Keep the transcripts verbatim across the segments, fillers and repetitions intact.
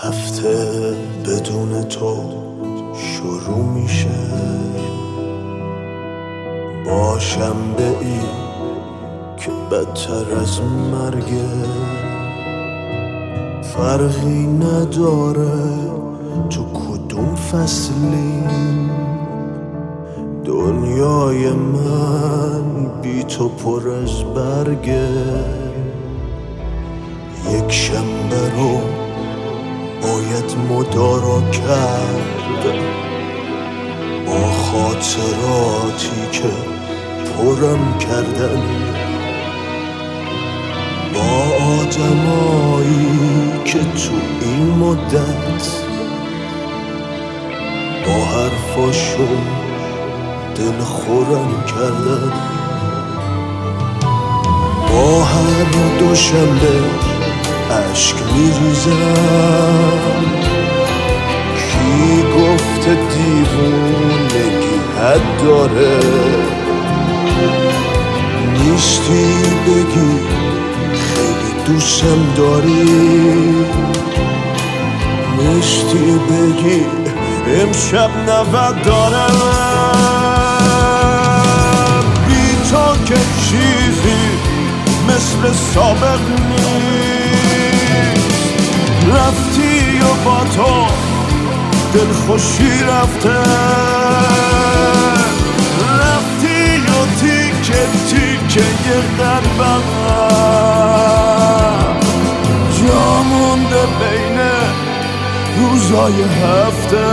هفته بدون تو شروع میشه با شنبه ای که بدتر از مرگه. فرقی نداره تو کدوم فصلی، دنیای من بی تو پر از برگه. یک شنبه رو باید مدارا کرد با خاطراتی که پرم کردن، با آدمایی که تو این مدت با حرفاشون دل خورم کردن. با هر دوشنبه عشق میریزم، کی گفته دیوونگی حد داره؟ نیستی بگی خیلی دوستم داری، نیستی بگی امشب نود دارم. بی تو که چیزی مثل سابق نیست، رفتی و با تو دل خوشی رفته، رفتی و تیکه تیکه یه قلبم جا مونده بین روزای هفته.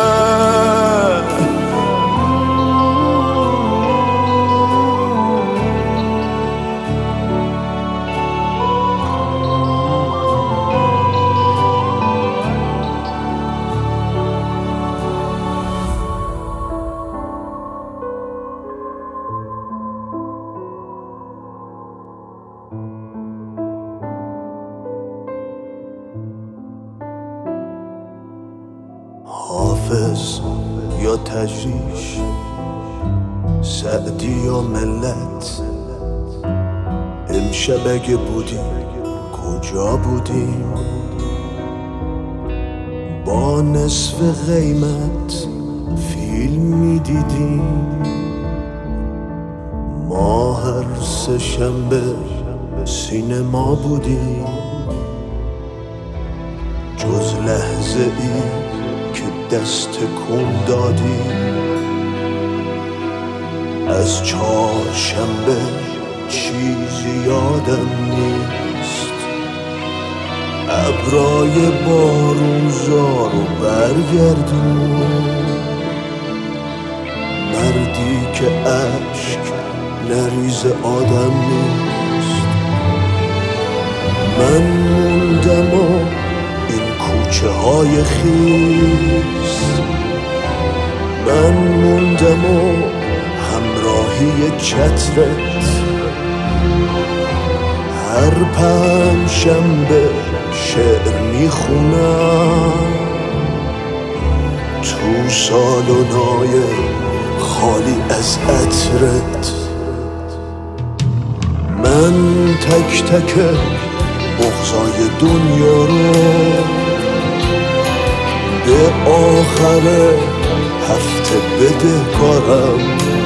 حافظ یا تجریش، سعدی یا ملت، امشب اگه بودیم کجا بودیم؟ با نصف قیمت فیلم میدیدیم، ما هر سه شنبه سینما بودیم. جز لحظه ای که دست کن دادی از چهارشنبه چیزی یادم نیست. ابرای بارونزار و برگردون، مردی که عشق نریز آدم نیست. من موندم و کوچه های خیس، من موندم و همراهی چترت. هر پنج شنبه شعر میخونم تو سالن‌های خالی از عطرت. من تک تک بغضای دنیا رو به آخر هفته بده کارم.